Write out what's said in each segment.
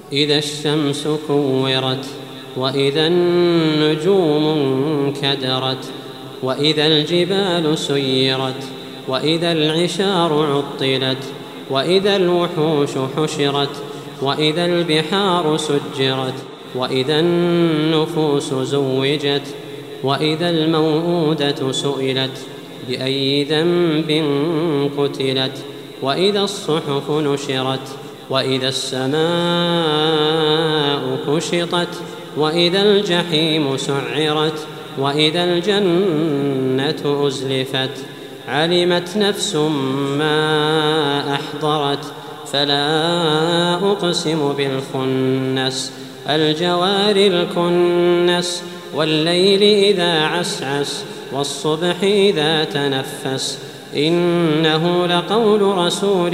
إذا الشمس كورت وإذا النجوم انكدرت وإذا الجبال سيرت وإذا العشار عطلت وإذا الوحوش حشرت وإذا البحار سجرت وإذا النفوس زوجت وإذا الموءودة سئلت بأي ذنب قتلت وإذا الصحف نشرت وإذا السماء كشطت وإذا الجحيم سعرت وإذا الجنة أزلفت علمت نفس ما أحضرت فلا أقسم بالخنس الجوار الكنس والليل إذا عسعس والصبح إذا تنفس إنه لقول رسول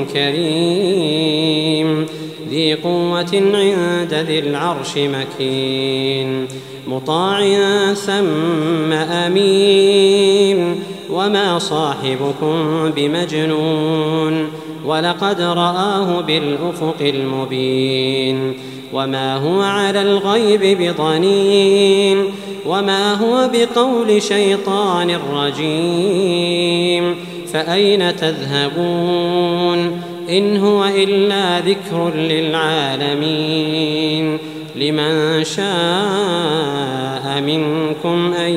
كريم ذي قوة عند ذي العرش مكين مطاع ثم أمين وما صاحبكم بمجنون ولقد رآه بالأفق المبين وما هو على الغيب بضنين وما هو بقول شيطان رجيم فأين تذهبون إن هو إلا ذكر للعالمين لمن شاء منكم أن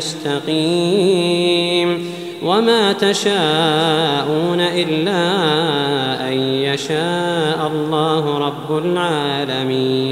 يستقيم وما تشاءون إلا أن يشاء الله رب العالمين.